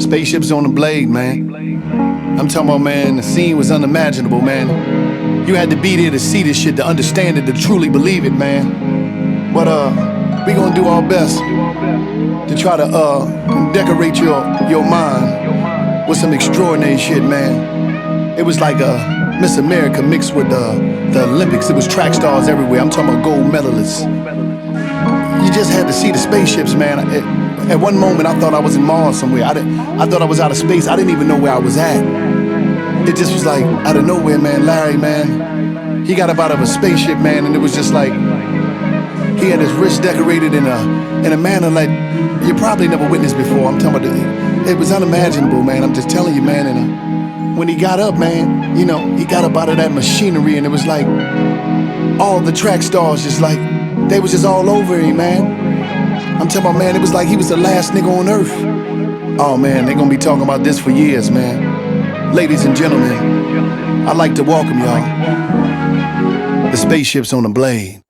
Spaceships on the Blade, man. I'm talking about, man, the scene was unimaginable, man. You had to be there to see this shit, to understand it, to truly believe it, man. But we gonna do our best to try to decorate your mind with some extraordinary shit, man. It was like Miss America mixed with the Olympics. It was track stars everywhere. I'm talking about gold medalists. You just had to see the spaceships, man. At one moment, I thought I was in Mars somewhere. I thought I was out of space. I didn't even know where I was at. It just was like, out of nowhere, man. Larry, man, he got up out of a spaceship, man, and it was just like, he had his wrist decorated in a manner like you probably never witnessed before. I'm talking about it was unimaginable, man. I'm just telling you, man. And when he got up, man, you know, he got up out of that machinery, and it was like all the track stars just like, they was just all over him, man. I'm talking about, man, it was like he was the last nigga on earth. Oh, man, they gonna be talking about this for years, man. Ladies and gentlemen, I'd like to welcome y'all. The Spaceships on the Blade.